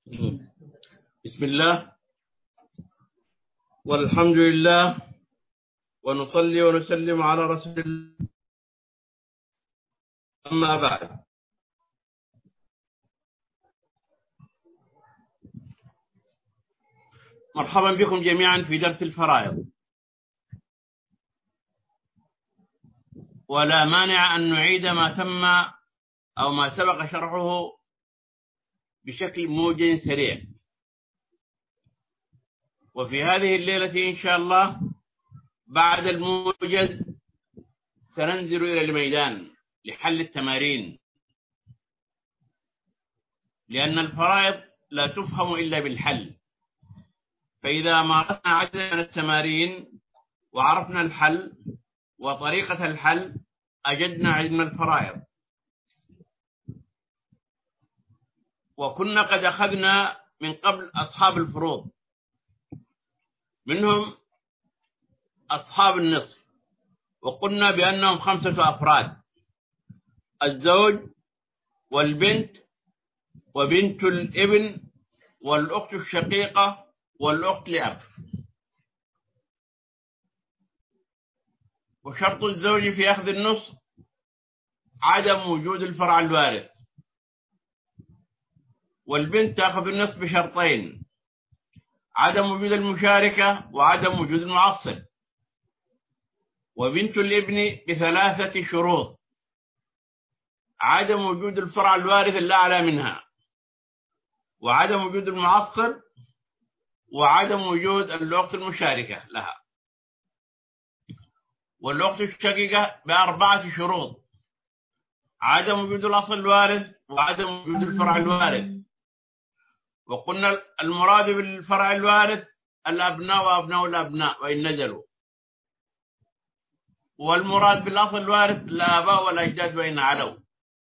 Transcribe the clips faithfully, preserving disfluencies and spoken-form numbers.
بسم الله والحمد لله ونصلي ونسلم على رسول الله. أما بعد، مرحبا بكم جميعا في درس الفرائض، ولا مانع أن نعيد ما تم أو ما سبق شرحه بشكل موجز سريع. وفي هذه الليلة إن شاء الله بعد الموجز سننزل إلى الميدان لحل التمارين، لأن الفرائض لا تفهم إلا بالحل. فإذا مارسنا عدد من التمارين وعرفنا الحل وطريقة الحل أجدنا علم الفرائض. وكنا قد أخذنا من قبل أصحاب الفروض، منهم أصحاب النصف، وقلنا بأنهم خمسة أفراد: الزوج والبنت وبنت الابن والأخت الشقيقة والأخت لأب. وشرط الزوج في أخذ النصف عدم وجود الفرع الوارث، والبنت تأخذ النصف بشرطين: عدم وجود المشاركة وعدم وجود المعصب. وبنت الابن بثلاثة شروط: عدم وجود الفرع الوارث الأعلى منها، وعدم وجود المعصب، وعدم وجود الأخت المشاركة لها. والأخت الشقيقة بأربعة شروط: عدم وجود الأصل الوارث، وعدم وجود الفرع الوارث. وقلنا المراد بالفرع الوارث الأبناء وأبناء الأبناء وإن نزلوا، والمراد بالأصل الوارث الآباء والأجداد وإن علوا،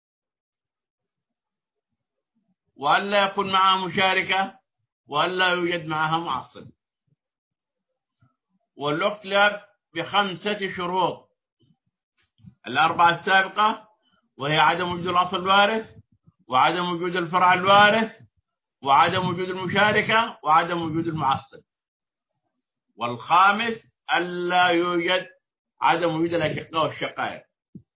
وألا يكون معها مشاركة، وألا يوجد معها معصب. والأخت لأب بخمسة شروط: الأربعة السابقة، وهي عدم وجود الأصل الوارث، وعدم وجود الفرع الوارث، وعدم وجود المشاركة، وعدم وجود المعصب. والخامس ألا يوجد عدم وجود الأشقاء والشقائق.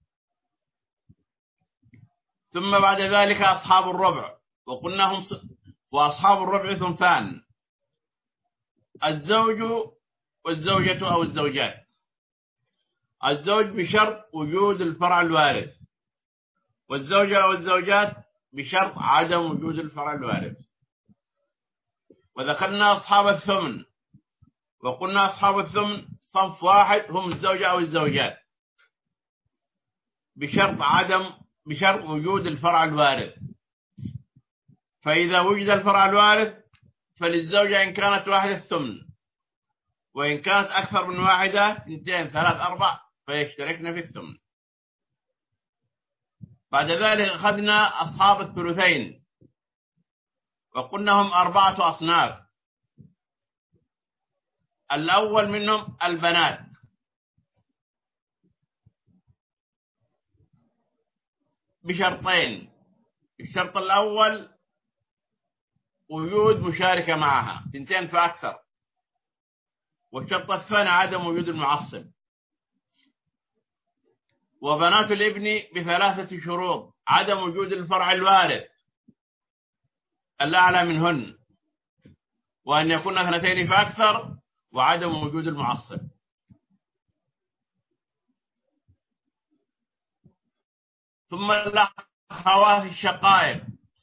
ثم بعد ذلك أصحاب الربع، وقلنا هم ص... وأصحاب الربع ثنتان: الزوج والزوجة أو الزوجات. الزوج بشرط وجود الفرع الوارث، والزوجة أو الزوجات بشرط عدم وجود الفرع الوارث. وذكرنا أصحاب الثمن، وقلنا أصحاب الثمن صنف واحد هم الزوجة أو الزوجات بشرط عدم بشرط وجود الفرع الوارث. فإذا وجد الفرع الوارث فللزوجة إن كانت واحدة الثمن، وإن كانت أكثر من واحدة اثنتين ثلاث أربع فيشتركن في الثمن. بعد ذلك أخذنا أصحاب الثلثين، وقلنا هم أربعة أصناف. الأول منهم البنات، بشرطين: الشرط الأول وجود مشاركة معها اثنتين فأكثر، والشرط الثاني عدم وجود المعصب. وبنات الابن بثلاثة شروط: عدم وجود الفرع الوارث الأعلى منهن، وأن يكون اثنتين فأكثر، وعدم وجود المعصب. ثم الأخوات الشقائق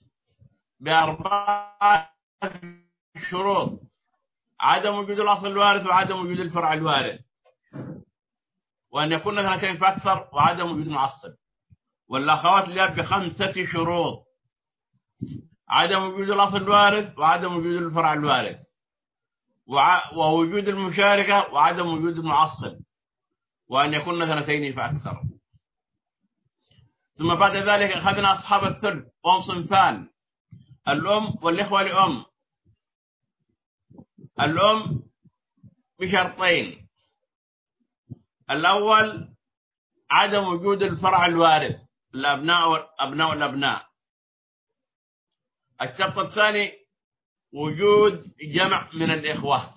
بأربعة شروط: عدم وجود الأصل الوارث، وعدم وجود الفرع الوارث، وأن يكون اثنتين فأكثر، وعدم وجود المعصب. والأخوات لأب بخمسة شروط: عدم وجود الأصل الوارث، وعدم وجود الفرع الوارث، ووجود المشاركة، وعدم وجود المعصب، وأن يكون اثنتين فأكثر. ثم بعد ذلك أخذنا أصحاب الثلث، وهم صنفان: الأم والإخوة لأم. الأم بشرطين: الأول عدم وجود الفرع الوارث الأبناء والأبناء والأبناء. الشرط الثاني وجود جمع من الإخوة.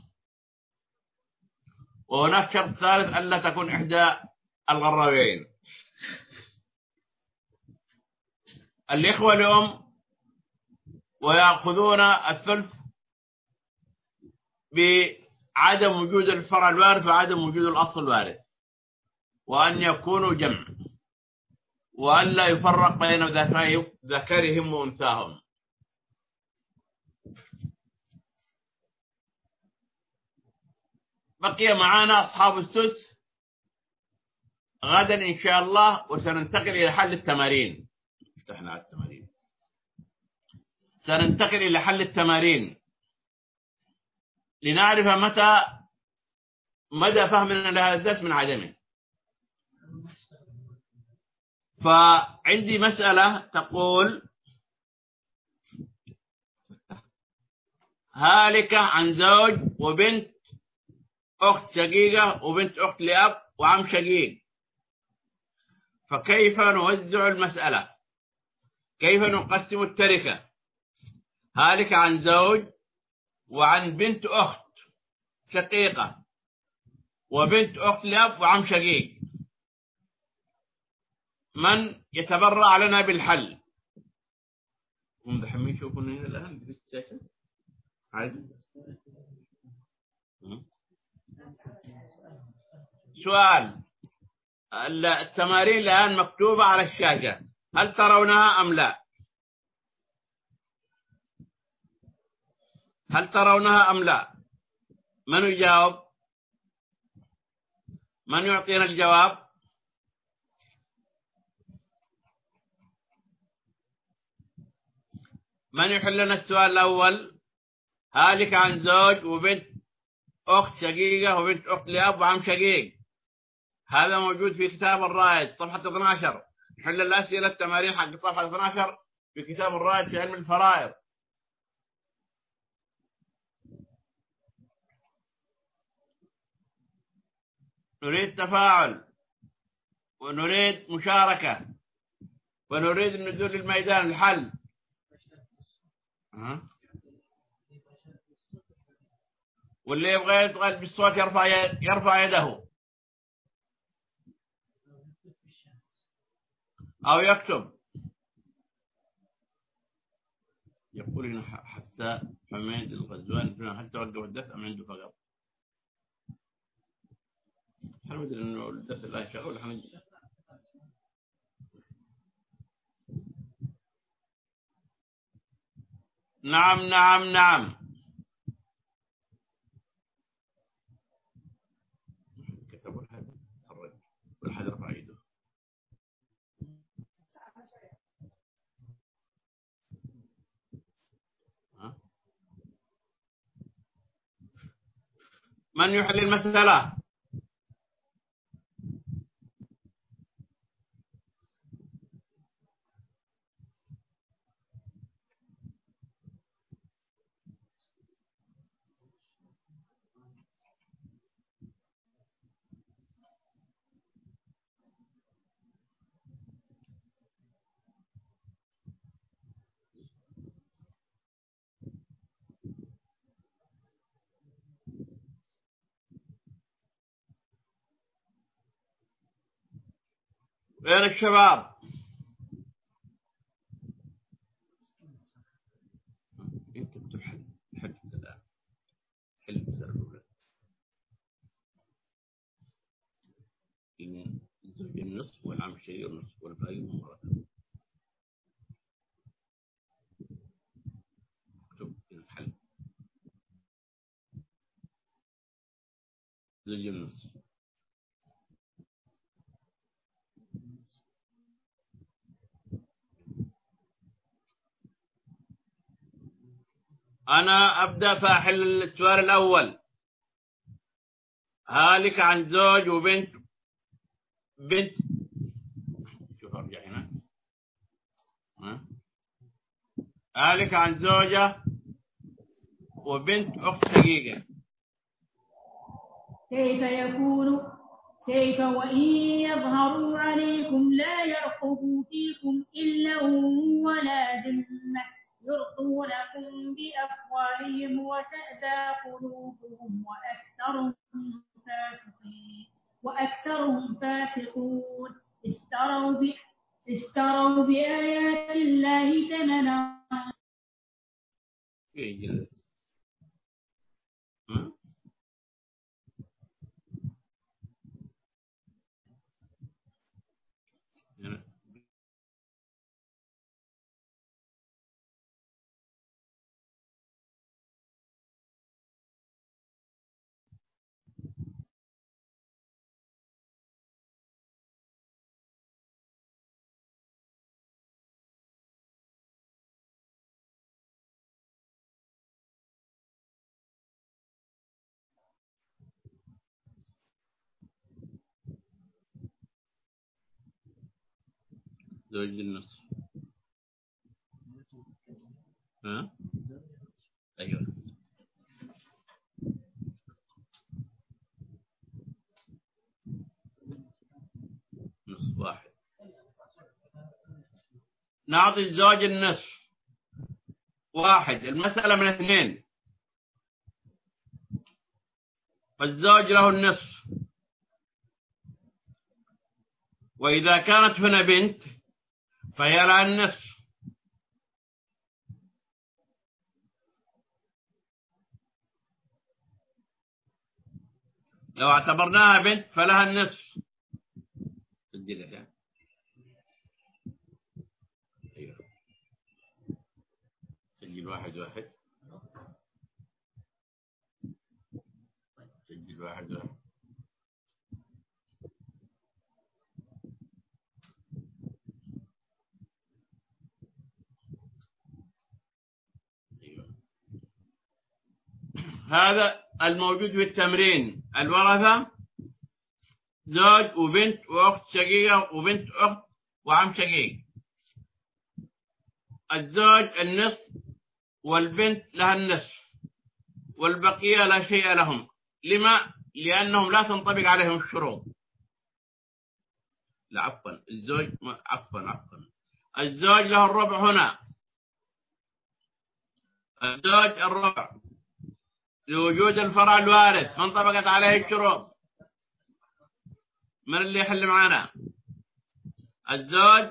وهناك شرط ثالث ألا تكون إحدى الغراويين. الإخوة اليوم ويأخذون الثلث بعدم وجود الفرع الوارث وعدم وجود الأصل الوارث، وأن يكونوا جمع، وأن لا يفرق بين ذكرهم وأنثاهم. بقي معنا أصحاب السدس غدا إن شاء الله، وسننتقل إلى حل التمارين. افتحنا على التمارين. سننتقل إلى حل التمارين لنعرف متى مدى فهمنا لهذا الدرس من عدمه. فعندي مسألة تقول: هالك عن زوج وبنت أخت شقيقة وبنت أخت لأب وعم شقيق، فكيف نوزع المسألة؟ كيف نقسم التركة؟ هالك عن زوج وعن بنت أخت شقيقة وبنت أخت لأب وعم شقيق، من يتبرع لنا بالحل؟ مدحمين يشوفون هنا الآن في الشاشة عادي. سؤال: التمارين الآن مكتوبة على الشاشة، هل ترونها أم لا؟ هل ترونها أم لا؟ من يجاوب؟ من يعطينا الجواب؟ من يحل لنا السؤال الأول؟ هالك عن زوج وبنت أخت شقيقة وبنت أخت لأب وعم شقيق، هذا موجود في كتاب الرائد صفحة اثني عشر. نحل الأسئلة التمارين حق صفحة اثني عشر في كتاب الرائد في علم الفرائض. نريد تفاعل ونريد مشاركة ونريد النزول للميدان الحل. أه؟ واللي يبغى يتغل بالصوت يرفع يرفع يده أو يكتب. يقول هنا حتى حميد الغزوان هل توقف الدرس أم عنده فقط؟ هل مدري إنه الدرس الآن شغال ولا حنجي؟ نعم نعم نعم. كتبوا الحد خرج والحد رفع يده. من يحل المسألة؟ وين الشباب؟ انت بتحل حل الآن حل المسألة الأولى. إن الزوج النصف والعم شيء النصف والباقي مرتب. اكتب الحل. زوج النصف أنا أبدأ فأحل السؤال الأول. هالك عن زوج وبنت بنت شوف أرجع هنا. هالك عن زوجة وبنت أخت شقيقة. كيف يكون كيف وإن يظهروا عليكم لا يرقبوا فيكم إلا ولا ذمة يرضونكم بأفواههم اشتروا بآيات الله ثمنا زوج النصف. ها؟ ايوه. نصف واحد. نعطي الزوج النصف. واحد، المسألة من اثنين، فالزوج له النصف، وإذا كانت هنا بنت فهي لها النصف. لو اعتبرناها بنت فلها النصف. سجلها يعني. أيوه. سجل واحد واحد. سجل واحد واحد. أيوه. هذا الموجود في التمرين. الورثة زوج وبنت وأخت شقيقة وبنت أخت وعم شقيق. الزوج النصف والبنت لها النصف والبقية لا شيء لهم. لما؟ لأنهم لا تنطبق عليهم الشروط. لا عفوا الزوج عفوا عفوا الزوج له الربع هنا. الزوج الربع لوجود الفرع الوارث ما انطبقت عليه الشروط. من اللي يحل معنا؟ الزوج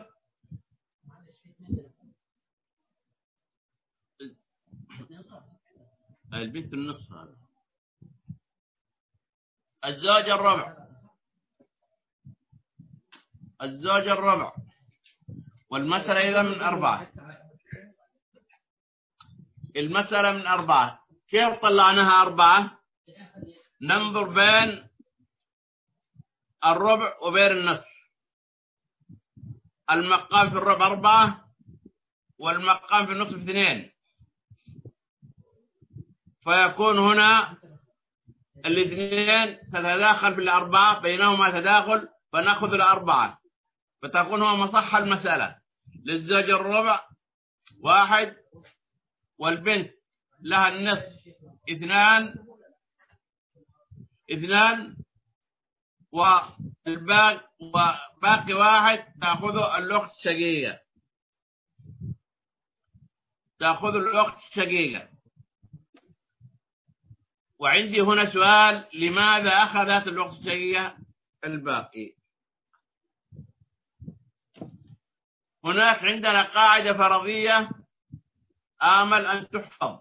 البنت النصف. هذا الزوج الربع. الزوج الربع والمسألة إذا من أربعة. المسألة من أربعة. كيف طلعناها أربعة؟ ننظر بين الربع وبين النصف. المقام في الربع أربعة والمقام في النصف اثنين، فيكون هنا الاثنين تتداخل بالأربعة، بينهما تداخل فنأخذ الأربعة، فتكون هو مصح المسألة. للزوج الربع واحد والبنت لها النصف اثنان اثنان والباقي وباقي واحد تأخذه الأخت الشقيقة. تأخذ الأخت الشقيقة. وعندي هنا سؤال: لماذا أخذت الأخت الشقيقة الباقي؟ هناك عندنا قاعدة فرضية آمل أن تحفظ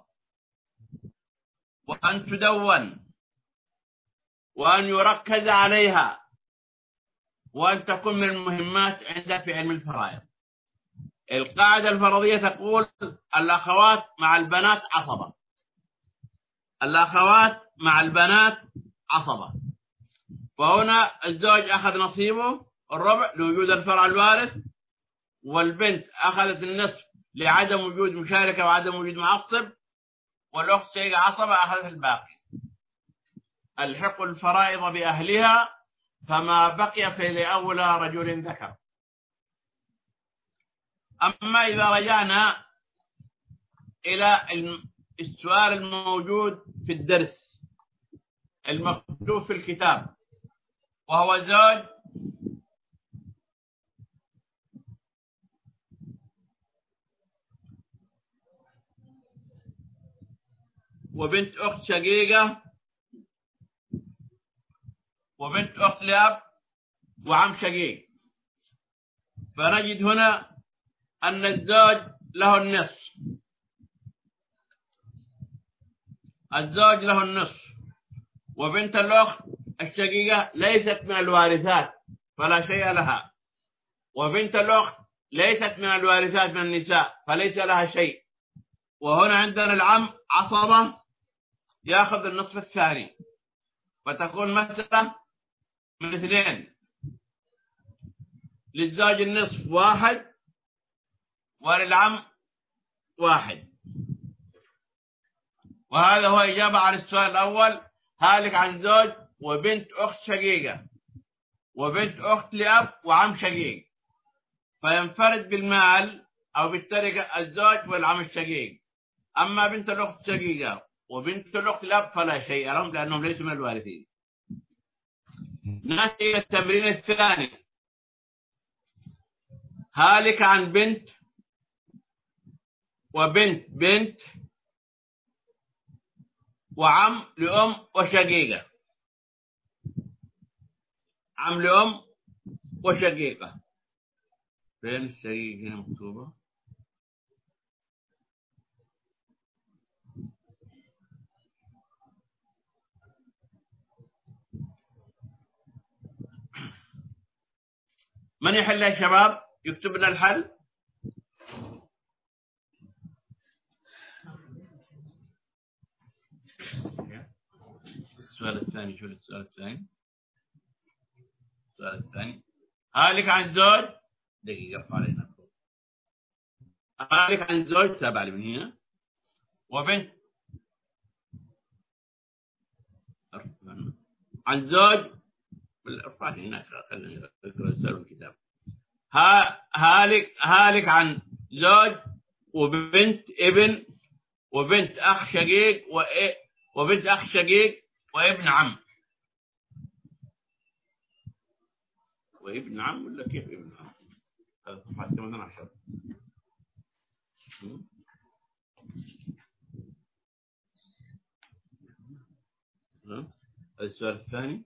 وأن تدون وأن يركز عليها وأن تكون من المهمات عندك في علم الفرائض. القاعدة الفرضية تقول: الأخوات مع البنات عصبة. الأخوات مع البنات عصبة. فهنا الزوج أخذ نصيبه الربع لوجود الفرع الوارث، والبنت أخذت النصف لعدم وجود مشاركة وعدم وجود معصب، والأخت شقيقة عصبة أخذت الباقي. الحق الفرائض بأهلها، فما بقي فلأولى رجل ذكر. أما إذا رجعنا إلى السؤال الموجود في الدرس المكتوب في الكتاب، وهو زوج وبنت أخت شقيقة وبنت أخت لأب وعم شقيق. فنجد هنا أن الزوج له النصف، الزوج له النصف، وبنت الأخت الشقيقة ليست من الوارثات فلا شيء لها، وبنت الأخت ليست من الوارثات من النساء فليس لها شيء. وهنا عندنا العم عصبة يأخذ النصف الثاني، فتكون مسألة من اثنين، للزوج النصف واحد وللعم واحد. وهذا هو إجابة عن السؤال الأول، هالك عن زوج وبنت أخت شقيقة وبنت أخت لأب وعم شقيق، فينفرد بالمال أو بالتركة الزوج والعم الشقيق. أما بنت الأخت شقيقة وبنت الأخت لأب فلا شيء لهم لأنهم ليسوا من الوارثين. نأتي إلى التمرين الثاني، هالك عن بنت وبنت بنت وعم لأم وشقيقة، عم لأم وشقيقة. فين الشقيقة هنا مكتوبة؟ من يحل يا شباب؟ يكتب لنا الحل. السؤال الثاني، شو السؤال الثاني؟ السؤال الثاني هالك عن زوج، دقيقة ارفع علينا، هالك عن زوج تابع لي من هنا وبنت، عن زوج، ارفع لي هناك خلينا نقرا السؤال الكتاب. هالك هالك عن زوج وبنت ابن وبنت أخ شقيق وبنت أخ شقيق وابن عم. وابن عم ولا كيف ابن عم؟ هذا صفحة ثمانية عشر. هذا السؤال الثاني.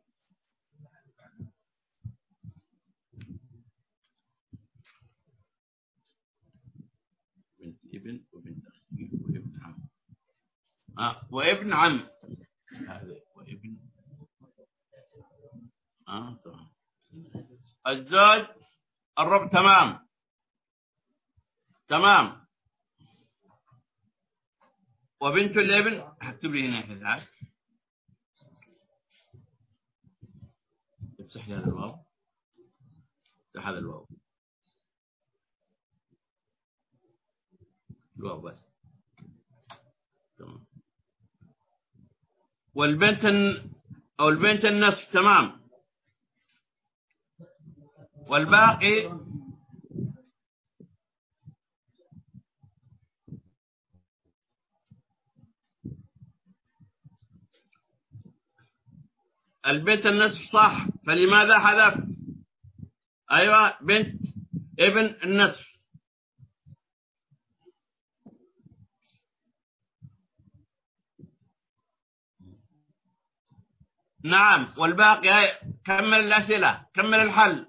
بنت ابن وبنت أخ شقيق وابن عم. آه وابن عم، هذا وابن آه تمام. الزوج الربع تمام تمام. وبنت الابن هكتب لي هنا كذا، امسح لي هذا الواو، امسح هذا الواو، الواو بس تمام. والبنت او البنت النصف تمام، والباقي البنت النصف صح، فلماذا حذفت؟ ايوه بنت ابن النصف. نعم، والباقي هاي. كمل الأسئلة، كمل الحل.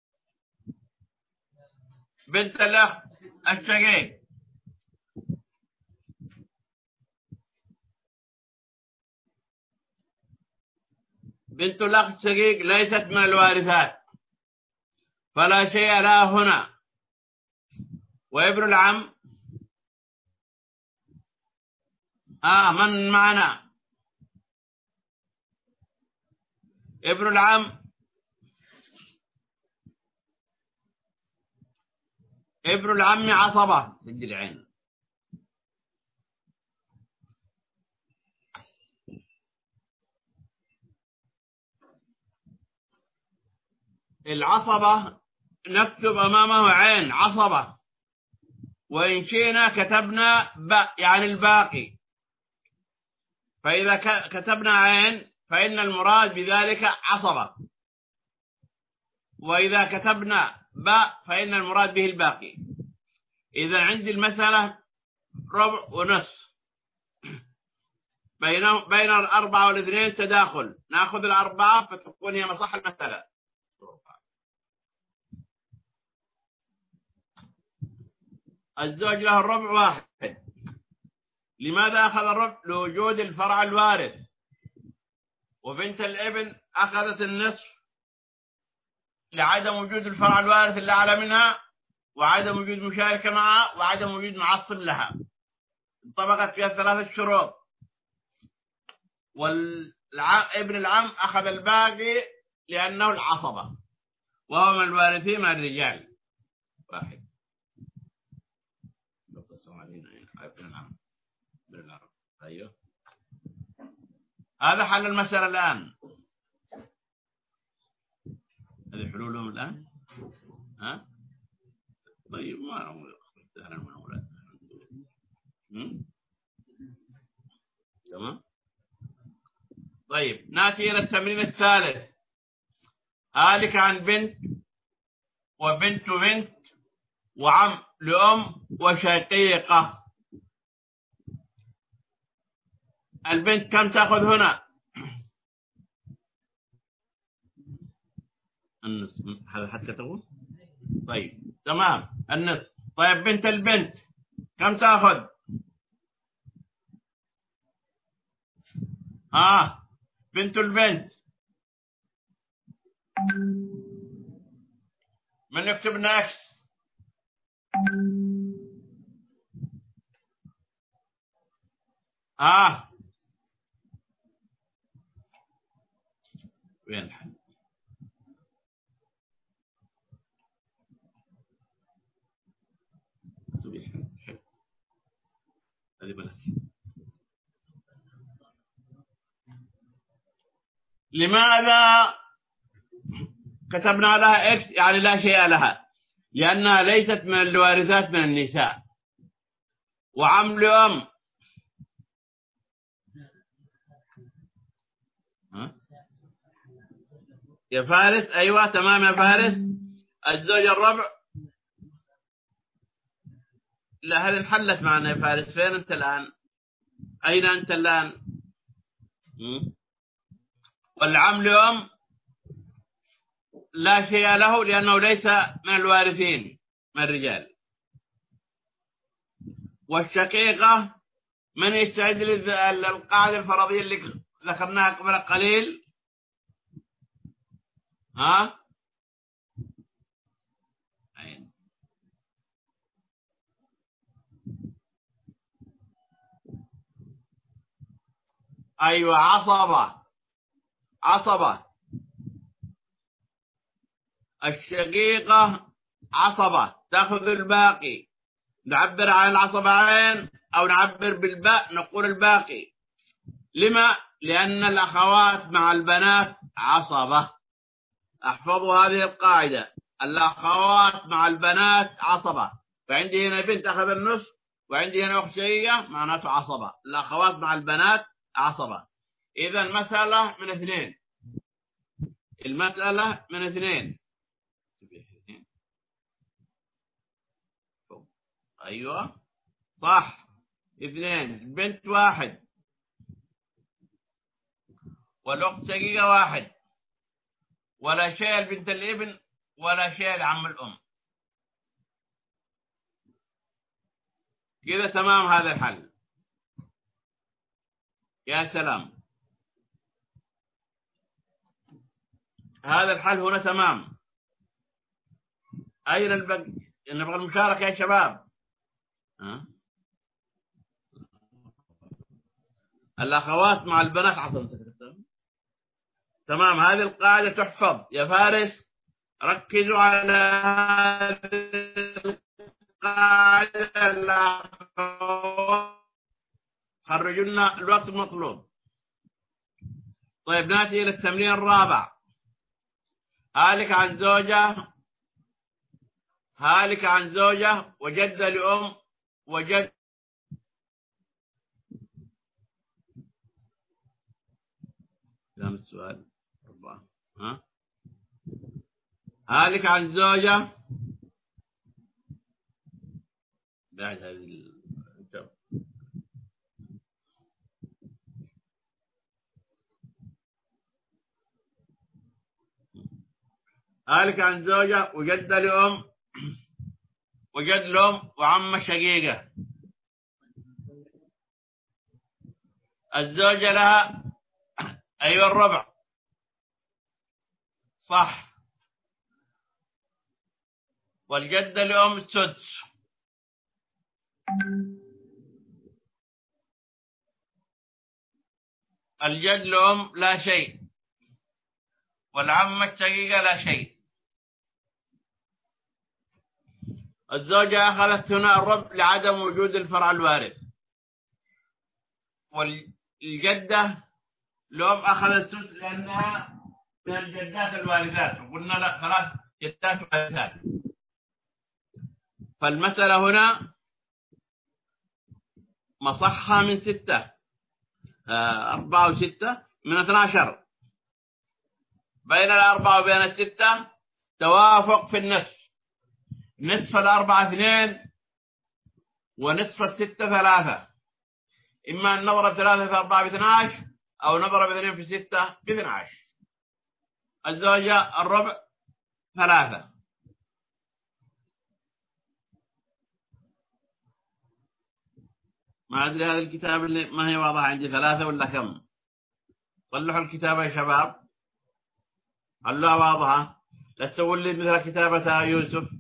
بنت الأخ الشقيق، بنت الأخ الشقيق ليست من الوارثات فلا شيء لها هنا. وابن العم آه من معنا؟ ابن العم ابن العم عصبة، سجل عين. العصبة نكتب أمامه عين عصبة، وإن شئنا كتبنا باء يعني الباقي، فإذا كتبنا عين فإن المراد بذلك عصبة، وإذا كتبنا باء فإن المراد به الباقي. إذا عندي المسألة ربع ونصف، بين بين الأربعة والاثنين تداخل، نأخذ الأربعة فتكون هي مصح المسألة. الزوج له الربع واحد. لماذا أخذ الربع؟ لوجود الفرع الوارث. وبنت الابن أخذت النصف لعدم وجود الفرع الوارث اللي أعلى منها، وعدم وجود مشاركة معها، وعدم وجود معصب لها. انطبقت فيها ثلاثة شروط. وابن العم أخذ الباقي لأنه العصبة، وهو من الوارثين من الرجال. واحد. ابن العم ابن العم. أيوه، هذا حل المسألة الآن. هذه حلولهم الآن. ها؟ طيب ما نقول سهلا من أولاد. تمام. طيب نأتي إلى التمرين الثالث. هالك عن بنت وبنت بنت وعم لأم وشقيقة. البنت كم تأخذ هنا؟ النصف. هذا حتى تقول. طيب تمام، النصف. طيب بنت البنت كم تأخذ؟ آه بنت البنت من يكتب ناكس؟ آه وين الحل؟ هذه بلاش. لماذا كتبنا لها إكس؟ يعني لا شيء لها، لأنها ليست من الوارثات من النساء. وعم لأم يا فارس. أيوة تمام يا فارس. الزوج الربع. لا هذه انحلت معنا يا فارس. فين أنت الآن؟ أين أنت الآن؟ والعم لأم لا شيء له لأنه ليس من الوارثين من الرجال. والشقيقة من يستعد للقاعدة الفرضية اللي ذكرناها قبل قليل؟ ها؟ أين؟ أيوة عصبة. عصبة. الشقيقة عصبة تأخذ الباقي. نعبر عن العصبين أو نعبر بالباء نقول الباقي. لما؟ لأن الأخوات مع البنات عصبة. احفظوا هذه القاعدة، الأخوات مع البنات عصبة. فعندي هنا بنت أخذ النصف، وعندي هنا أخت شقيقة معناته عصبة. الأخوات مع البنات عصبة. إذا المسألة من اثنين. المسألة من اثنين. أيوة صح، اثنين. البنت واحد والأخت شقيقة واحد، ولا شيء لبنت الابن ولا شيء لعم الأم. كذا تمام هذا الحل. يا سلام، هذا الحل هنا تمام. أين البقي؟ نبغى المشاركة يا شباب. ها؟ الأخوات مع البنات عصبة. تمام، هذه القاعدة تحفظ يا فارس. ركزوا على هذه القاعدة. الأخوات خرجوا لنا الوقت المطلوب. طيب نأتي إلى التمرين الرابع. هالك عن زوجة. هالك عن زوجة وجدة لأم وجد. كم السؤال؟ أربعة. ها؟ هالك عن زوجة. بعد هذه الجواب. هالك عن زوجة وجدة لأم وجد لأم وعمة شقيقة. الزوجة لها أيوة الربع صح. والجدة لأم السدس. الجد لأم لا شيء، والعمة الشقيقة لا شيء. الزوجة أخذت هنا الربع لعدم وجود الفرع الوارث، والجدة لأم أخذت السدس لأنها من الجدات الوارثات، وقلنا لا ثلاث جدات وارثات. فالمسألة هنا مصحة من ستة، آه أربعة وستة من اثنا عشر. بين الأربعة وبين الستة توافق في النصف. نصف الأربعة اثنين ونصف الستة ثلاثة. إما أن نضرب ثلاثة في أربعة باثنى عشر، أو نضرب اثنين في ستة باثنى عشر. الزوجة الربع ثلاثة. ما أدري هذا الكتاب اللي ما هي واضحة عندي ثلاثة ولا كم. صلحوا الكتابة يا شباب، خلوها واضحة، لا تسووا لي مثل كتابة يوسف.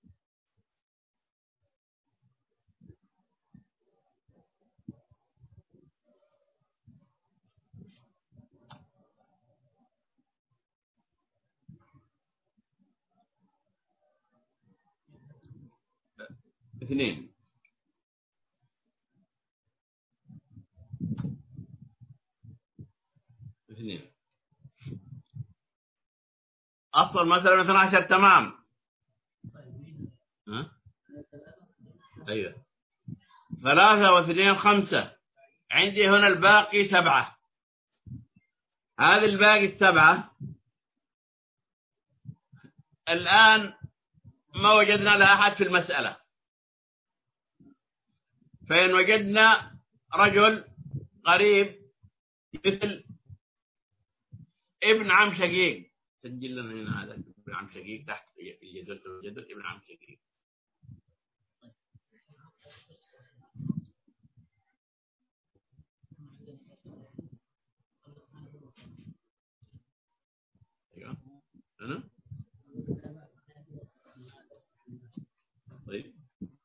اثنين. اثنين أصل مثلا اثنى عشر تمام. ها؟ أيوة. ثلاثة واثنين خمسة. عندي هنا الباقي سبعة. هذا الباقي السبعة الآن ما وجدنا لا أحد في المسألة. فإن وجدنا رجل قريب مثل ابن عم شقيق، سجل لنا هنا هذا ابن عم شقيق تحت الجدول والجدول ابن عم شقيق. ايوه انا طيب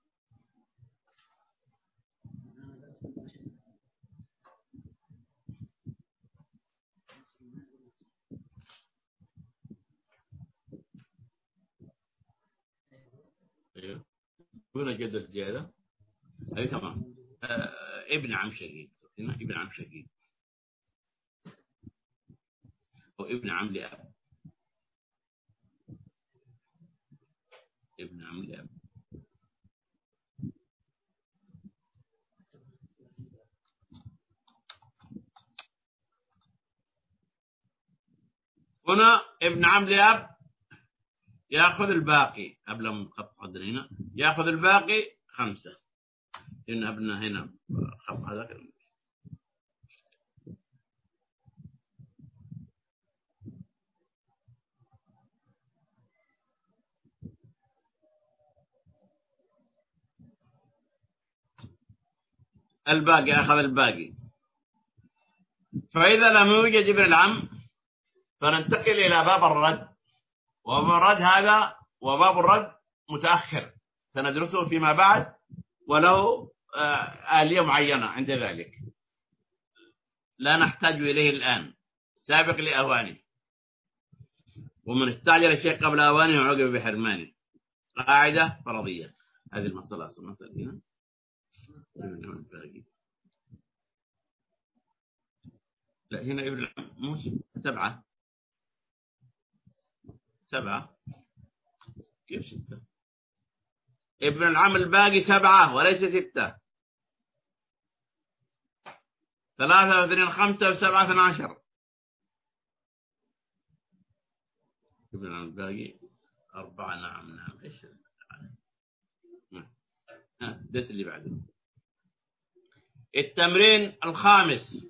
ايوه هنا جدد زياده. اي تمام. آه ابن عم شقيق هنا، ابن عم شقيق او ابن عم لأب. ابن عم لأب. هنا ابن عم لأب ياخذ الباقي قبل ما نخط عندنا هنا، ياخذ الباقي خمسة، لأن ابننا هنا خط هذا. الباقي أخذ الباقي. فإذا لم يوجد ابن العم فننتقل إلى باب الرد. وباب الرد هذا وباب الرد متأخر سندرسه فيما بعد، وله آلية معينة عند ذلك لا نحتاج إليه الآن، سابق لأوانه. ومن استعجل الشيء قبل أوانه وعوقب بحرمانه. قاعدة فرضية. هذه المسألة أصلا مسألة هنا. لا هنا ابن العم مو سبعة. سبعة كيف ستة؟ ابن العم الباقي سبعة وليس ستة. ثلاثة واثنين خمسة وسبعة اثنى عشر. ابن العم الباقي أربعة. نعم نعم. إيش ها ده اللي بعده. التمرين الخامس.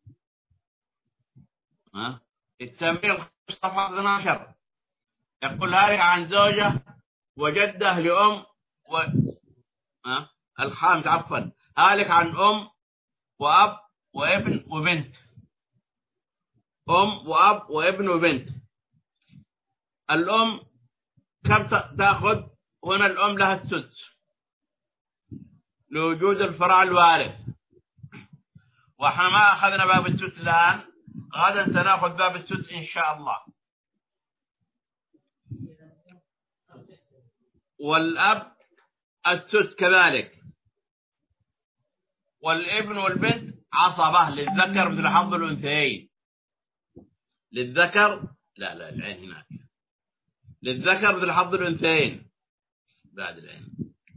ها التمرين الخامس صفحة اثنى عشر. يقول هارك عن زوجة وجده لأم و... أه؟ الخامس عفوا هالك عن أم وأب وابن وبنت. أم وأب وابن وبنت. الأم كم تأخذ؟ هنا الأم لها السدس لوجود الفرع الوارث، واحنا ما أخذنا باب السدس الآن، غدا سنأخذ باب السدس إن شاء الله. والأب السدس كذلك، والابن والبنت عصبة للذكر مثل حظ الأنثيين. للذكر لا لا العين هناك، للذكر مثل حظ الأنثيين بعد العين.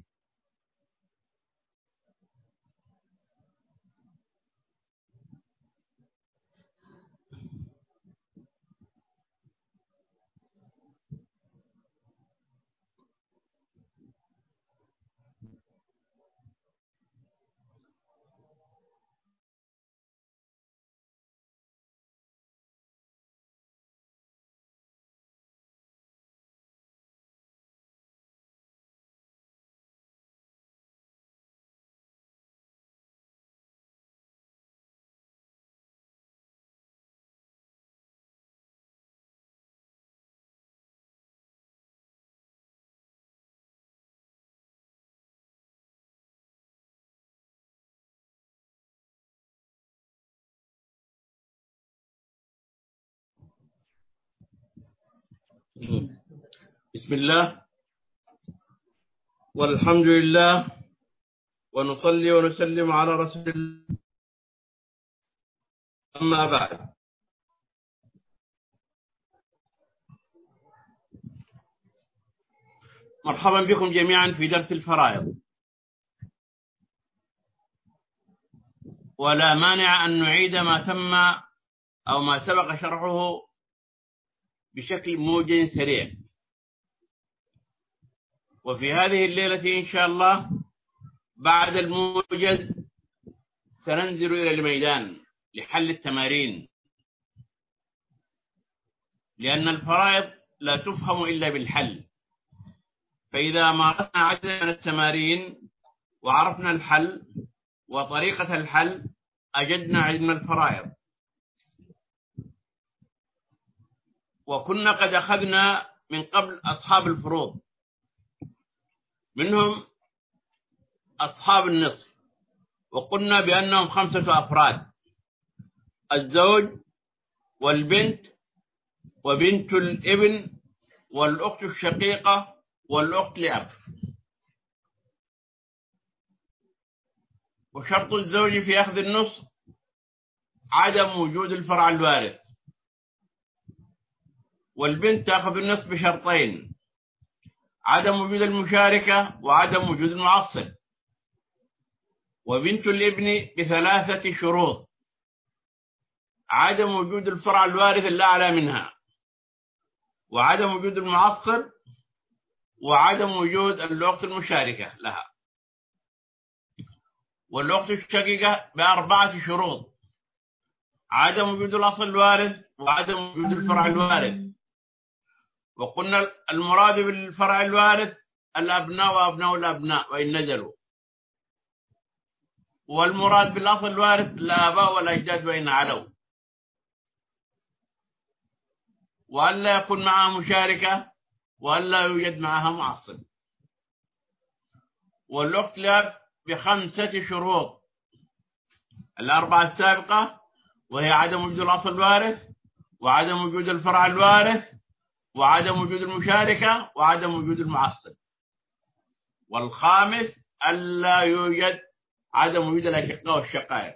بسم الله والحمد لله ونصلي ونسلم على رسول الله، أما بعد. مرحبا بكم جميعا في درس الفرائض، ولا مانع أن نعيد ما تم أو ما سبق شرحه بشكل موجز سريع. وفي هذه الليلة إن شاء الله بعد الموجز سننزل إلى الميدان لحل التمارين، لأن الفرائض لا تفهم إلا بالحل. فإذا مارسنا عددا من التمارين وعرفنا الحل وطريقة الحل أجدنا علم الفرائض. وكنا قد أخذنا من قبل أصحاب الفروض، منهم أصحاب النصف، وقلنا بأنهم خمسة أفراد: الزوج والبنت وبنت الابن والأخت الشقيقة والأخت لأب. وشرط الزوج في أخذ النصف عدم وجود الفرع الوارث، والبنت تأخذ النصف بشرطين: عدم وجود المشاركة وعدم وجود المعصب. وبنت الابن بثلاثة شروط: عدم وجود الفرع الوارث الأعلى منها، وعدم وجود المعصب، وعدم وجود الأخت المشاركة لها. والأخت الشقيقة بأربعة شروط: عدم وجود الأصل الوارث، وعدم وجود الفرع الوارث. وقلنا المراد بالفرع الوارث الأبناء وأبناء الأبناء وإن نزلوا، والمراد بالأصل الوارث الآباء والأجداد وإن علوا، وألا يكون معها مشاركة، وألا يوجد معها معصب. والأخت لأب بخمسة شروط: الأربعة السابقة، وهي عدم وجود الأصل الوارث، وعدم وجود الفرع الوارث، وعدم وجود المشاركة، وعدم وجود المعصب. والخامس ألا يوجد عدم وجود الأشقاء والشقائق.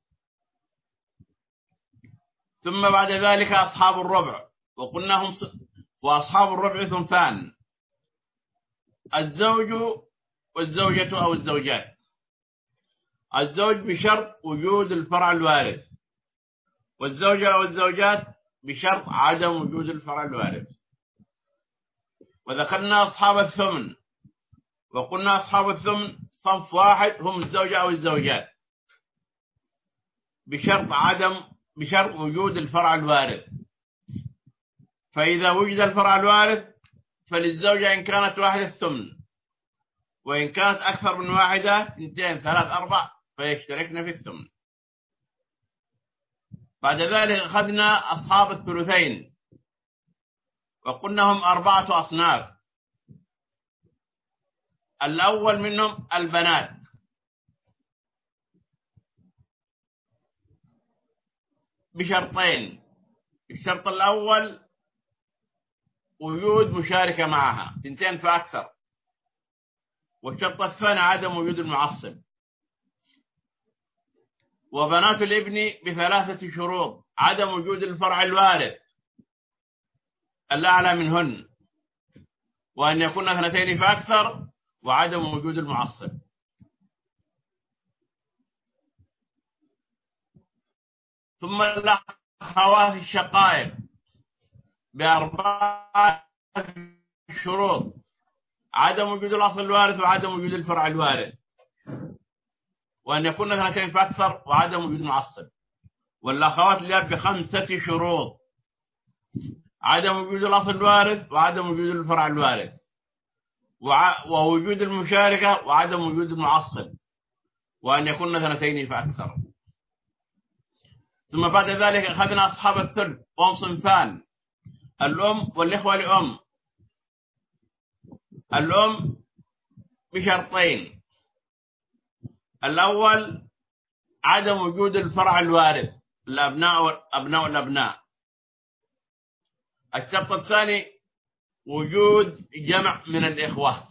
ثم بعد ذلك أصحاب الربع، وقلنا هم ص... وأصحاب الربع ثنتان: الزوج والزوجة أو الزوجات. الزوج بشرط وجود الفرع الوارث، والزوجة أو الزوجات بشرط عدم وجود الفرع الوارث. وذكرنا أصحاب الثمن، وقلنا أصحاب الثمن صنف واحد هم الزوجة أو الزوجات بشرط عدم بشرط وجود الفرع الوارث. فإذا وجد الفرع الوارث فللزوجة إن كانت واحدة الثمن، وإن كانت أكثر من واحدة اثنتين ثلاث أربع فيشتركن في الثمن. بعد ذلك أخذنا أصحاب الثلثين وقلنا هم أربعة أصناف. الأول منهم البنات، بشرطين. الشرط الأول وجود مشاركة معها اثنتين فأكثر، والشرط الثاني عدم وجود المعصب. وبنات الابن بثلاثة شروط: عدم وجود الفرع الوارث الأعلى منهن، وأن يكون اثنتين فأكثر، وعدم وجود المعصب. ثم الأخوات الشقائق بأربعة شروط: عدم وجود الأصل الوارث، وعدم وجود الفرع الوارث، وأن يكون اثنتين فأكثر، وعدم وجود معصب. والأخوات الأب بخمسة شروط: عدم وجود الأصل الوارث، وعدم وجود الفرع الوارث، ووجود المشاركة، وعدم وجود المعصب، وأن يكون اثنتين فأكثر. ثم بعد ذلك أخذنا أصحاب الثلث وهم صنفان: الأم والإخوة لأم. الأم بشرطين: الأول عدم وجود الفرع الوارث، الأبناء والأبناء الأبناء. الشرط الثاني وجود جمع من الإخوة.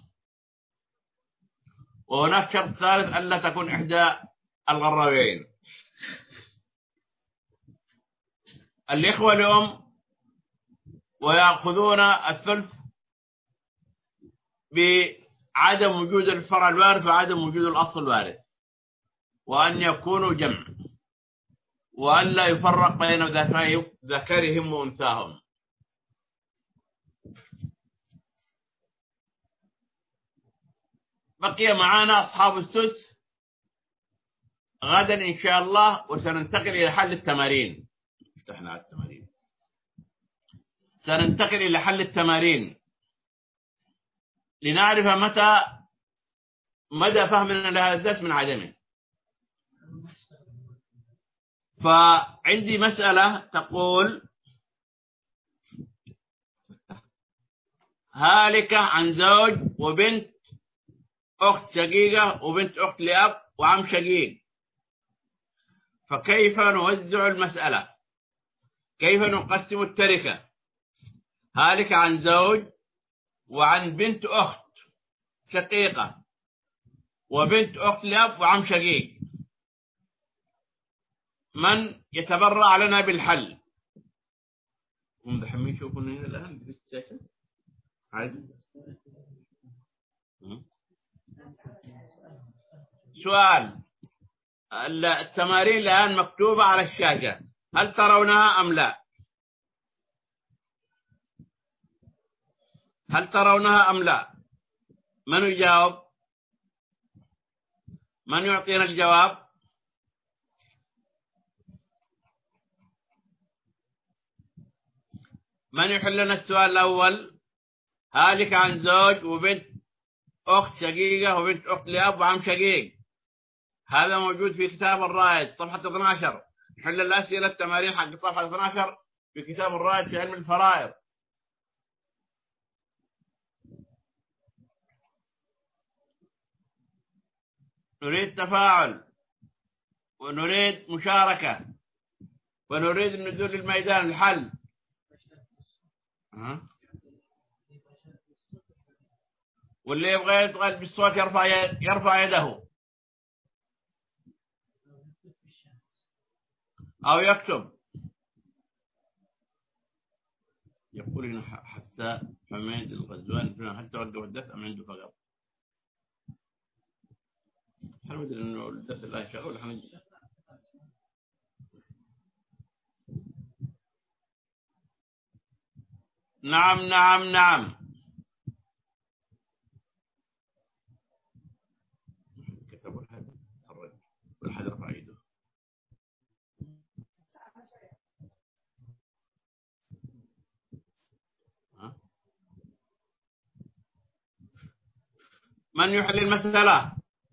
وهناك شرط ثالث: ألا تكون إحدى الغراوين. الإخوة لأم ويأخذون الثلث بعدم وجود الفرع الوارث وعدم وجود الأصل الوارث، وأن يكونوا جمع، وأن لا يفرق بين ذكرهم وأنثاهم. بقي معنا أصحاب السدس غدا إن شاء الله، وسننتقل إلى حل التمارين. افتحنا على التمارين. سننتقل إلى حل التمارين لنعرف متى مدى فهمنا لهذا الدرس من عدمه. فعندي مسألة تقول: هالك عن زوج وبنت أخت شقيقة وبنت أخت لأب وعم شقيق، فكيف نوزع المسألة؟ كيف نقسم التركة؟ هالك عن زوج وعن بنت أخت شقيقة وبنت أخت لأب وعم شقيق، من يتبرع لنا بالحل؟ هم دحين يشوفون هنا الآن بالشاشة عادي. سؤال: التمارين الآن مكتوبة على الشاشة، هل ترونها أم لا؟ هل ترونها أم لا؟ من يجاوب؟ من يعطينا الجواب؟ من يحل لنا السؤال الأول؟ هالك عن زوج وبنت أخت شقيقة وبنت أخت لأب وعم شقيق، هذا موجود في كتاب الرائد صفحة اثني عشر. نحل الأسئلة التمارين حق صفحة اثني عشر في كتاب الرائد في علم الفرائض. نريد تفاعل، ونريد مشاركة، ونريد النزول للميدان الحل. أه؟ واللي يبغى يدخل بالصوت يرفع يرفع يده أو يكتب. يقول هنا حتى حميد الغزوان هل توقف الدرس أم عنده فقط؟ هل مدري إنه الدرس الله شغال حميد؟ نعم نعم نعم. كتبوا الحد خرج والحد رفع يده. من من يحل المسألة؟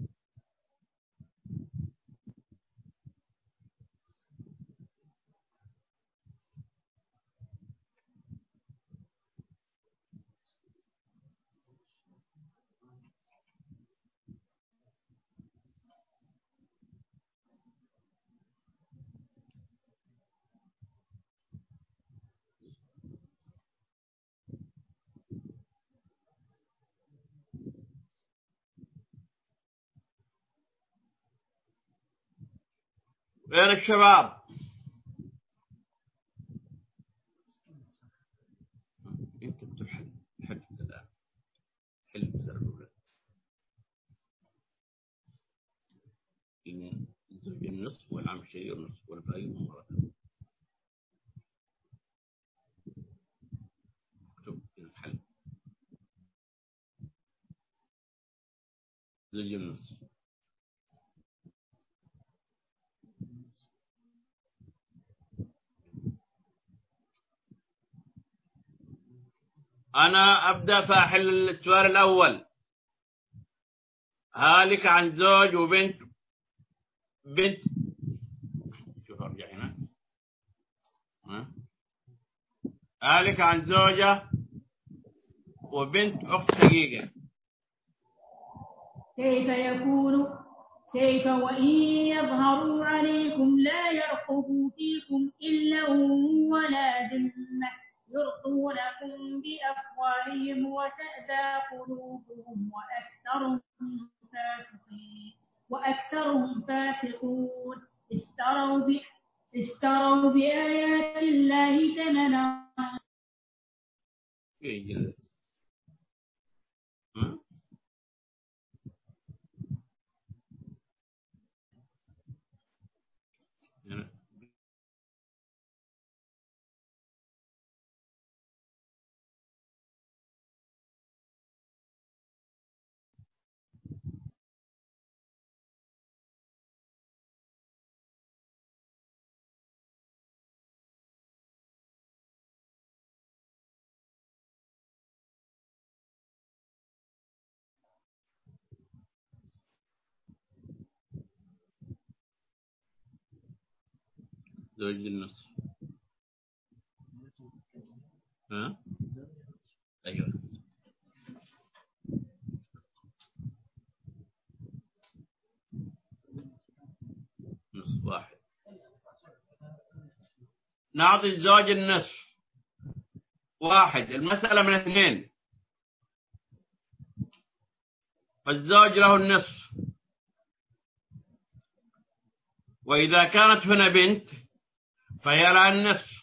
وين الشباب؟ انت بتحل حل الآن، حل المسألة الأولى. إن الزوج النصف والعم شيء النصف والباقي مرة. اكتب الحل. زوج النصف أنا أبدأ فأحل السؤال الأول. هالك عن زوج وبنت بنت شوف أرجع هنا. ها؟ هالك عن زوجة وبنت أخت شقيقة. كيف يكون كيف وإن يظهروا عليكم لا يرقبوا فيكم إلا ولا ذمة يرضونكم بأفواههم وتأبى قلوبهم وأكثرهم فاسقين وأكثرهم فاسقون اشتروا ب... اشتروا بآيات الله ثمنا. زوج النصف. ها؟ أيوه. نصف واحد. نعطي الزوج النصف واحد. المسألة من اثنين، فالزوج له النصف، وإذا كانت هنا بنت فهي لها النصف.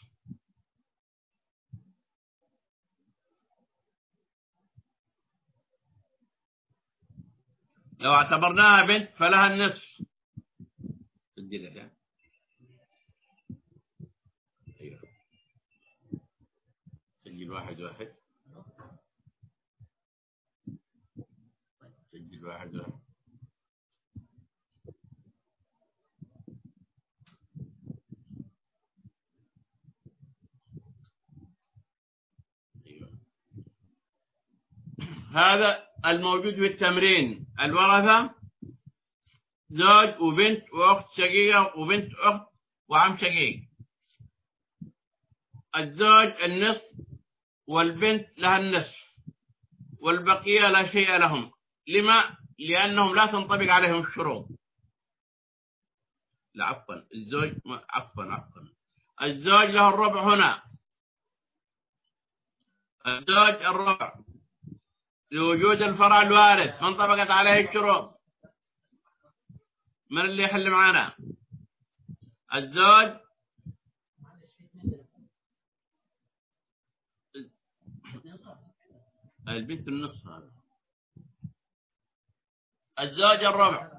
لو اعتبرناها بنت فلها النصف. سجلها يعني. أيوه. سجل واحد واحد. سجل واحد واحد. أيوه. هذا الموجود في التمرين. الورثة زوج وبنت وأخت شقيقة وبنت أخت وعم شقيق. الزوج النصف والبنت لها النصف والبقية لا شيء لهم. لما؟ لأنهم لا تنطبق عليهم الشروط. لا عفوا الزوج عفوا عفوا الزوج له الربع هنا. الزوج الربع لوجود الفرع الوارث ما انطبقت عليه الشروط. من اللي يحل معنا؟ الزوج البنت النصف. هذا الزوج الربع.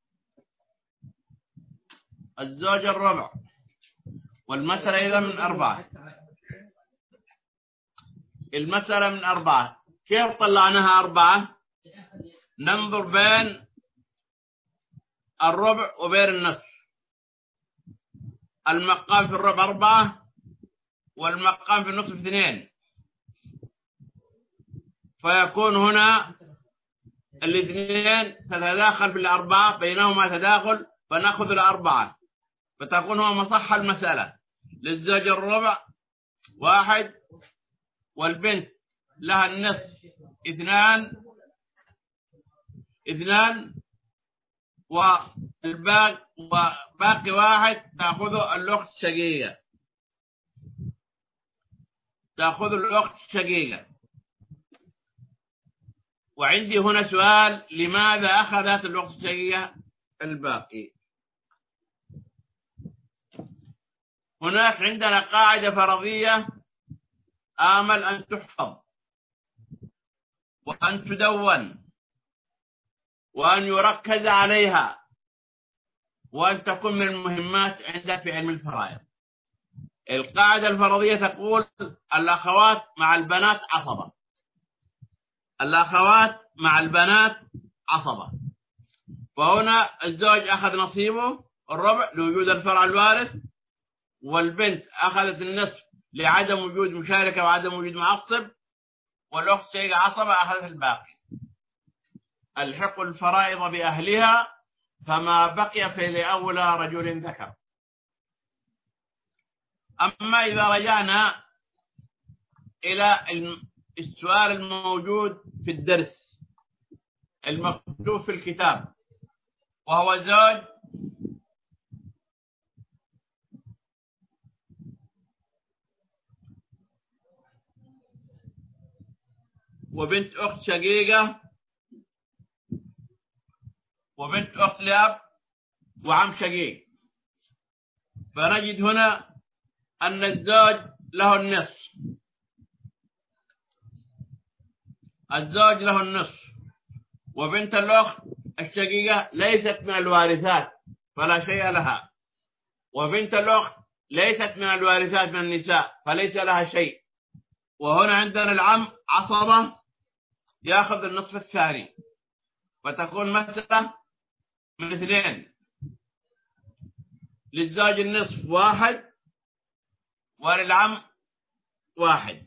الزوج الربع والمسألة إذا من أربعة. المسألة من أربعة. كيف طلعناها أربعة؟ ننظر بين الربع وبين النصف. المقام في الربع أربعة والمقام في النصف اثنين، فيكون هنا الاثنين تتداخل بالأربعة، بينهما تداخل فنأخذ الأربعة، فتكون هو مصح المسألة. للزوج الربع واحد، والبنت لها النصف اثنان اثنان، والباقي وباقي واحد تأخذه الأخت الشقيقة، تأخذ الأخت الشقيقة. وعندي هنا سؤال: لماذا أخذت الأخت الشقيقة الباقي؟ هناك عندنا قاعدة فرضية آمل أن تحفظ وأن تدون وأن يركز عليها وأن تكون من المهمات عندها في علم الفرائض. القاعدة الفرضية تقول: الأخوات مع البنات عصبة، الأخوات مع البنات عصبة. فهنا الزوج أخذ نصيبه الربع لوجود الفرع الوارث، والبنت أخذت النصف لعدم وجود مشاركة وعدم وجود معصب، والأخت شقيقة عصبة أخذت الباقي. الحق الفرائض بأهلها، فما بقي فلأولى رجل ذكر. أما إذا رجعنا إلى السؤال الموجود في الدرس المكتوب في الكتاب، وهو زوج وبنت أخت شقيقة وبنت أخت لأب وعم شقيق، فنجد هنا أن الزوج له النصف، الزوج له النصف، وبنت الأخت الشقيقة ليست من الوارثات فلا شيء لها، وبنت الأخت ليست من الوارثات من النساء فليس لها شيء. وهنا عندنا العم عصبة يأخذ النصف الثاني، فتكون مسألة من اثنين: للزوج النصف واحد، وللعم واحد.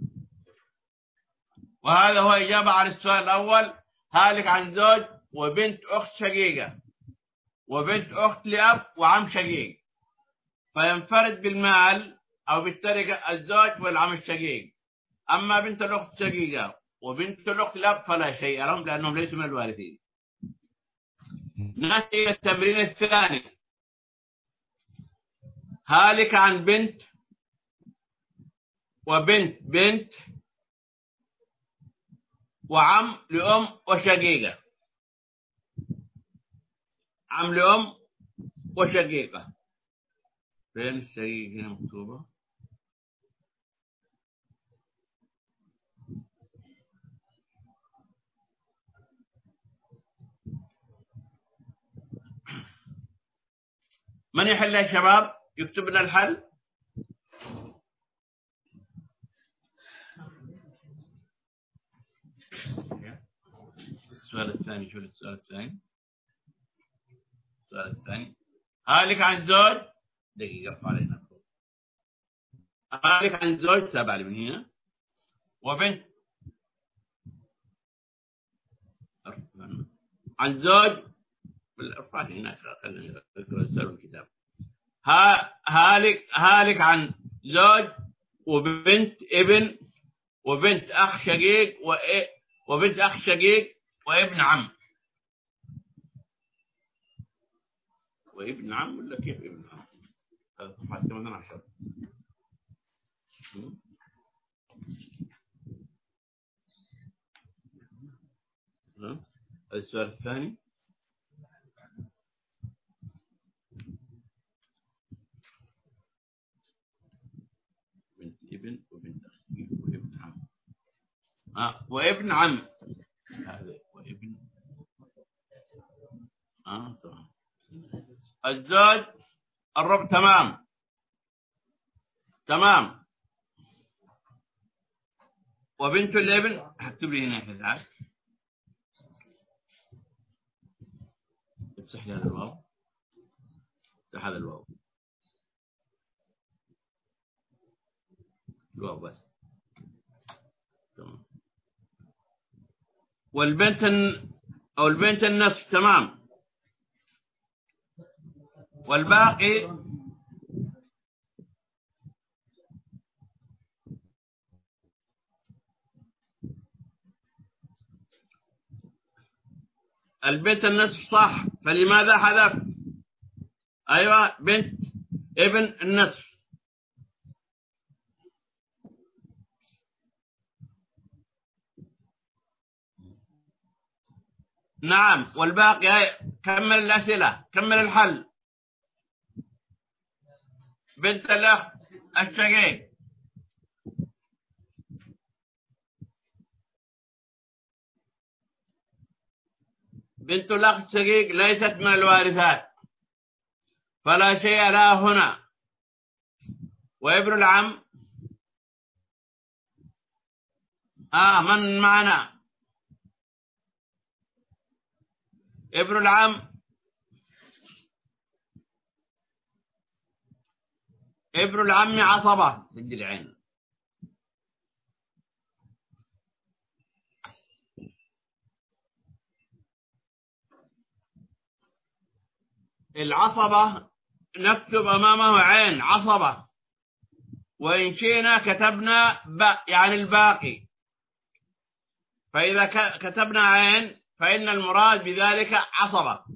وهذا هو إجابة على السؤال الأول: هالك عن زوج وبنت أخت شقيقة وبنت أخت لأب وعم شقيق، فينفرد بالمال أو بالتركة الزوج والعم الشقيق. أما بنت الأخت الشقيقة وبنت الأخت لأب فلا شيء لهم لأنهم ليسوا من الوارثين. نأتي إلى التمرين الثاني: هالك عن بنت وبنت بنت وعم لأم وشقيقة، عم لأم وشقيقة. فين الشقيقة هنا مكتوبة؟ من يحل يا شباب؟ يكتب لنا الحل. السؤال الثاني، شو السؤال الثاني؟ السؤال الثاني: هالك عن زوج، دقيقة ارفع علينا، هالك عن زوج تابع لي من هنا، وبنت عن زوج، ارفع لي هناك خلينا نسأل الكتاب. ها هالك هالك عن زوج وبنت ابن وبنت أخ شقيق وبنت أخ شقيق وابن عم. وابن عم ولا كيف ابن عم؟ هذا صفحة ثمانية عشر. هذا السؤال الثاني. بنت ابن وبنت أخ شقيق وابن عم. آه وابن عم، هذا وابن آه تمام. الزوج الربع، تمام تمام. وبنت الابن هكتب لي هنا كذا، امسح لي هذا الواو، امسح هذا الواو، الواو بس، تمام. والبنت أو البنت النصف. تمام. والباقي البنت النصف صح، فلماذا حذف؟ أيوة بنت ابن النصف. نعم. والباقي كمل الأسئلة، كمل الحل. بنت الأخ الشقيق. بنت الأخ الشقيق ليست من الوارثات فلا شيء لها هنا. وابن العم آه من معنا؟ ابن العم ابن العم عصبة. سجل عين. العصبة نكتب أمامه عين عصبة، وإن شئنا كتبنا باء يعني الباقي. فإذا كتبنا عين فإن المراد بذلك عصبة،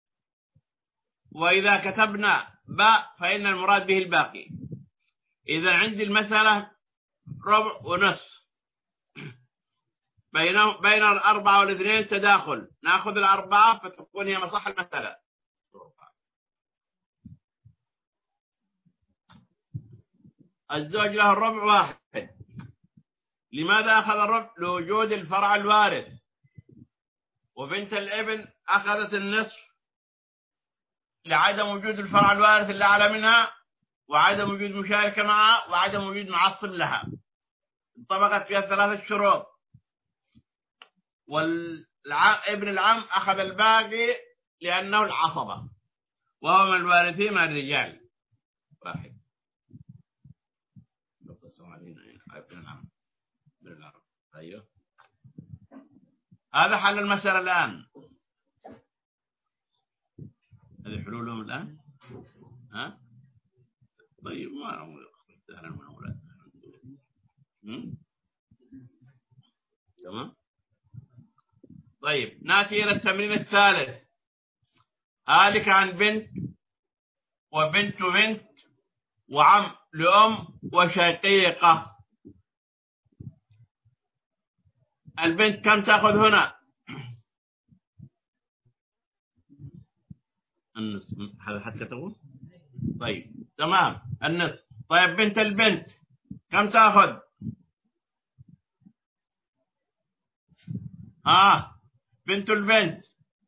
وإذا كتبنا باء فإن المراد به الباقي. إذا عندي المسألة ربع ونصف، بين بين الأربعة والاثنين تداخل، نأخذ الأربعة فتكون هي مصح المسألة. الزوج له الربع واحد. لماذا أخذ الربع؟ لوجود الفرع الوارث. وبنت الابن أخذت النصف لعدم وجود الفرع الوارث اللي أعلى منها، وعدم وجود مشاركة معها، وعدم وجود معصب لها. انطبقت فيها ثلاثة شروط. وابن العم أخذ الباقي لأنه العصبة، وهو من الوارثين من الرجال. واحد. ابن العم ابن العم. أيوه. هذا حل المسألة الآن. هذه حلولهم الآن. ها؟ طيب ما سهلا من أولاد. تمام. طيب نأتي إلى التمرين الثالث. هالك عن بنت وبنت بنت وعم لأم وشقيقة. البنت كم تأخذ هنا؟ النصف. هذا حتى تقول. طيب تمام النصف. طيب بنت البنت كم تأخذ؟ آه بنت البنت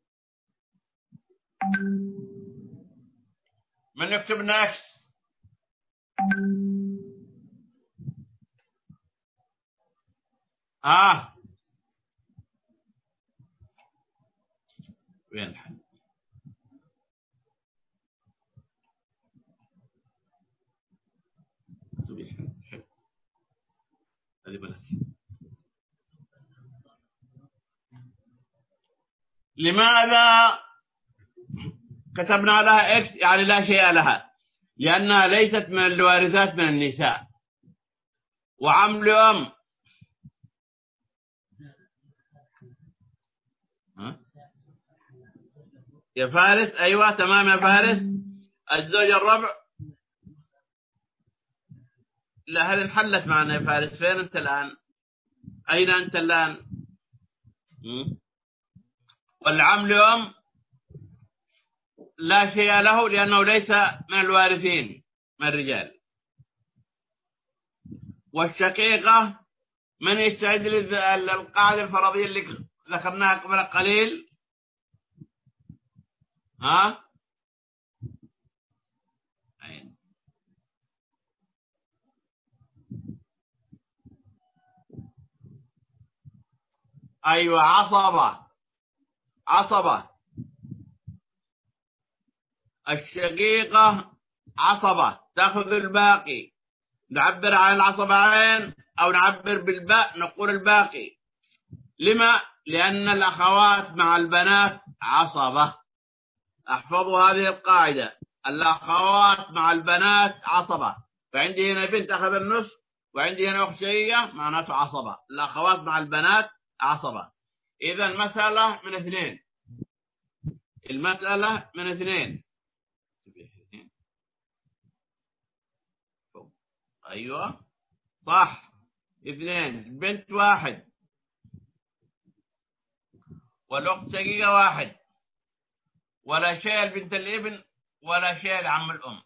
من يكتب ناكس؟ آه وين الحل؟ هذه بلاش. لماذا كتبنا لها إكس يعني لا شيء لها؟ لأنها ليست من الوارثات من النساء. وعم لأم ها؟ يا فارس. أيوة تمام يا فارس. الزوج الربع. لا هذه انحلت معنا يا فارس. فين أنت الآن؟ أين أنت الآن؟ والعم لأم لا شيء له لأنه ليس من الوارثين من الرجال. والشقيقة من يستعد للقاعدة الفرضية اللي ذكرناها قبل قليل؟ ها؟ أيوة عصبة. عصبة. الشقيقة عصبة تأخذ الباقي. نعبر عن العصبة عين أو نعبر بالباء نقول الباقي. لما؟ لأن الأخوات مع البنات عصبة. احفظوا هذه القاعدة، الأخوات مع البنات عصبة. فعندي هنا بنت أخذ النصف، وعندي هنا أخت شقيقة، معناته عصبة. الأخوات مع البنات عصبة. إذا المسألة من اثنين، المسألة من اثنين. أيوة صح، اثنين. بنت واحد، والأخت شقيقة واحد، ولا شيء لبنت الابن ولا شيء لعم الأم.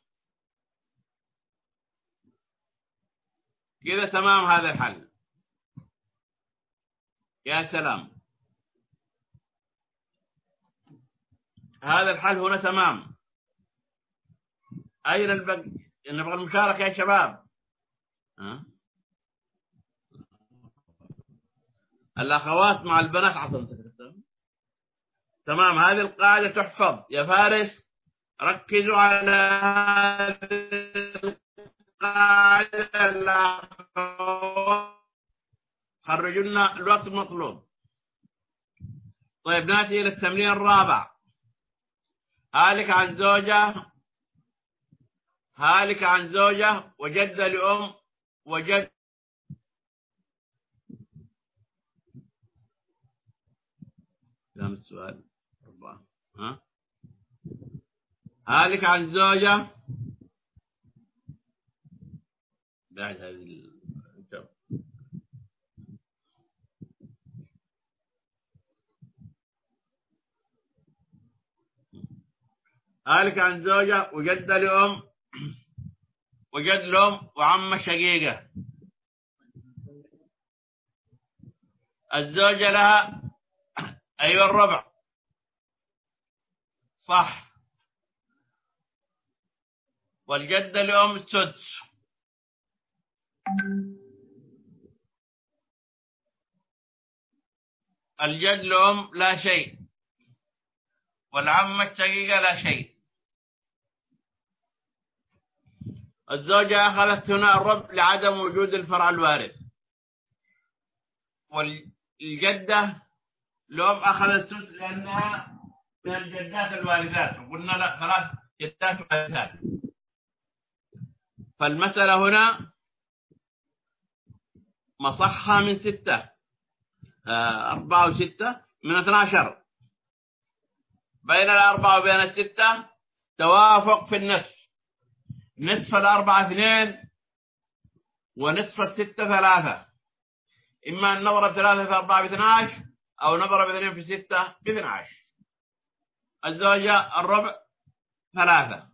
كذا تمام هذا الحل. يا سلام، هذا الحل هنا تمام. أين البقي؟ نبغى المشاركة يا شباب. ها؟ الأخوات مع البنات عصبة. تمام، هذه القاعدة تحفظ يا فارس. ركزوا على هذه القاعدة. الأخوات خرجوا لنا الوقت المطلوب. طيب ناتي إلى التمرين الرابع. هالك عن زوجة، هالك عن زوجة وجدة لأم وجد. كم السؤال؟ أربعة. ها؟ هالك عن زوجة بعد هذه الجو. هالك عن زوجة وجدة لأم وجد لأم وعمة شقيقة. الزوجة لها أيوة الربع صح، والجدة لأم السدس. الجد لأم لا شيء، والعمة الشقيقة لا شيء. الزوجة أخذت هنا الربع لعدم وجود الفرع الوارث، والجدة لأم أخذ السدس لأنها من الجدات الوارثات، وقلنا لا، ثلاث جدات وارثات. فالمسألة هنا مصحة من ستة، آه أربعة وستة من اثنا عشر. بين الأربعة وبين الستة توافق في النصف. نصف الأربعة اثنين ونصف الستة ثلاثة. إما أن نضرب ثلاثة في أربعة باثنى عشر، أو نضرب اثنين في ستة باثنى عشر. الزوجة الربع ثلاثة.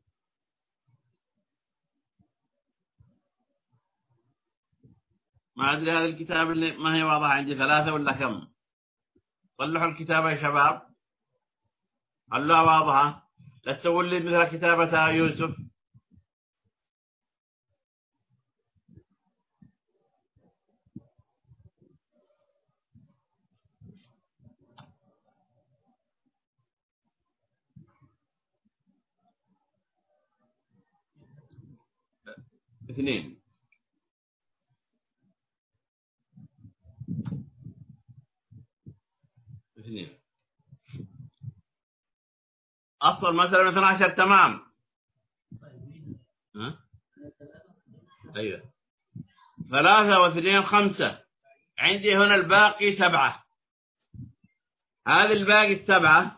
ما أدري هذا الكتاب اللي ما هي واضحة عندي، ثلاثة ولا كم؟ صلحوا الكتابة يا شباب، خلوها واضحة، لا تسووا لي مثل كتابة يوسف. اثنين. اثنين. أصل مثلا اثنى عشر تمام. ها؟ أيوة. ثلاثة واثنين خمسة. عندي هنا الباقي سبعة. هذا الباقي السبعة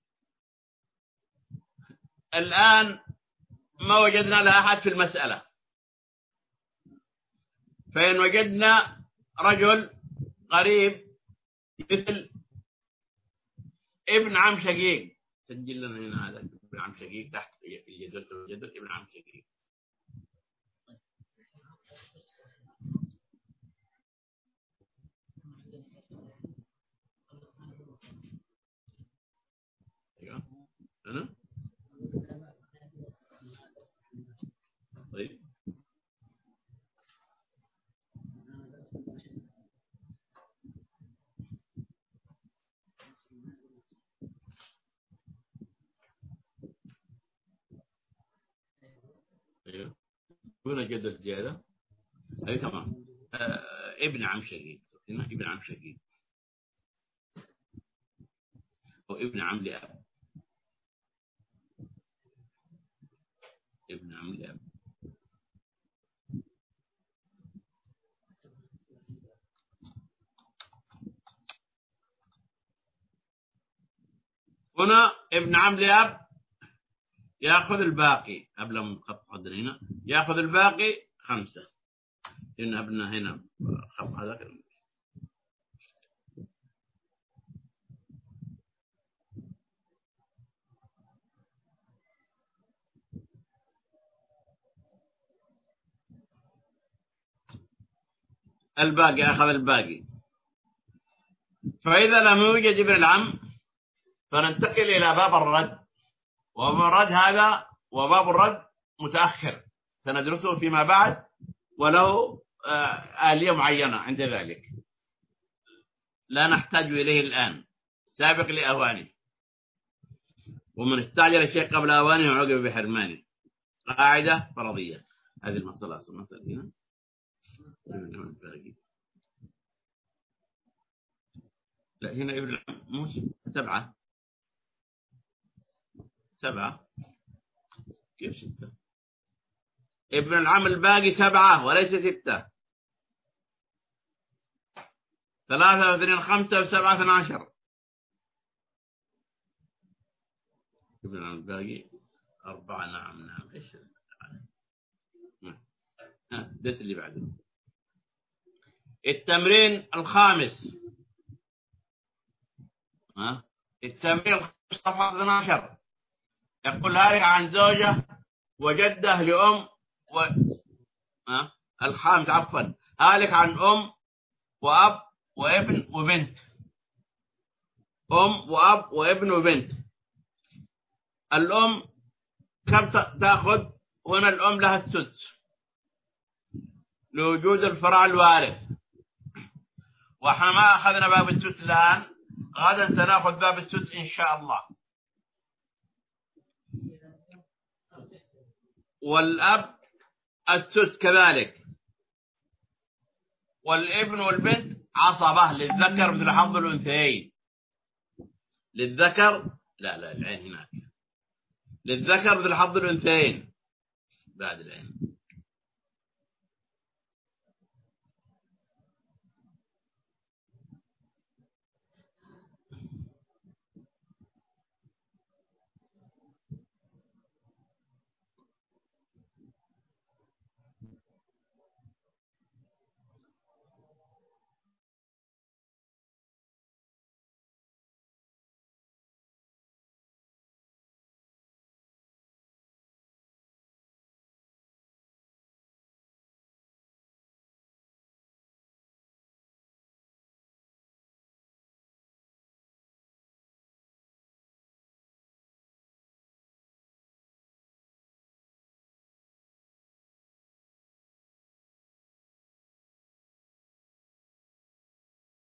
الآن ما وجدنا لها أحد في المسألة. فإن وجدنا رجل قريب مثل ابن عم شقيق، سجل لنا هنا هذا ابن عم شقيق تحت الجدول الجدول ابن عم شقيق. ايوه انا طيب ايوه هنا جدول زياده. اي تمام. آه ابن عم شقيق، هنا ابن عم شقيق. ابن عم لأب. ابن عم لأب. هنا ابن عم لأب يأخذ الباقي قبل ما نخط عندنا هنا، يأخذ الباقي خمسة، لأن ابننا هنا خط هذا. الباقي أخذ الباقي. فإذا لم يوجد ابن العم فننتقل إلى باب الرد، وباب الرد هذا وباب الرد متأخر سندرسه فيما بعد، وله آلية معينة عند ذلك لا نحتاج إليه الآن، سابق لأوانه، ومن استعجل الشيء قبل أوانه وعقب بحرمانه. قاعدة فرضية. هذه المسألة أصلا مسألة هنا لا هنا ابن العم مو سبعة سبعة كيف ستة؟ ابن العم الباقي سبعة وليس ستة. ثلاثة واثنين خمسة وسبعة اثنى عشر. ابن العم الباقي أربعة. نعم نعم. إيش الدرس اللي بعده؟ التمرين الخامس. ها التمرين الخامس صفحة اثني عشر. يقول هارك عن زوجة وجدة لأم و ها الخامس عفوا هالك عن أم وأب وابن وبنت. أم وأب وابن وبنت. الأم كم تأخذ؟ هنا الأم لها السدس لوجود الفرع الوارث، واحنا ما أخذنا باب السدس الآن، غدا سنأخذ باب السدس إن شاء الله. والأب السدس كذلك، والابن والبنت عصبة للذكر مثل حظ الأنثيين. للذكر لا لا العين هناك. للذكر مثل حظ الأنثيين بعد العين.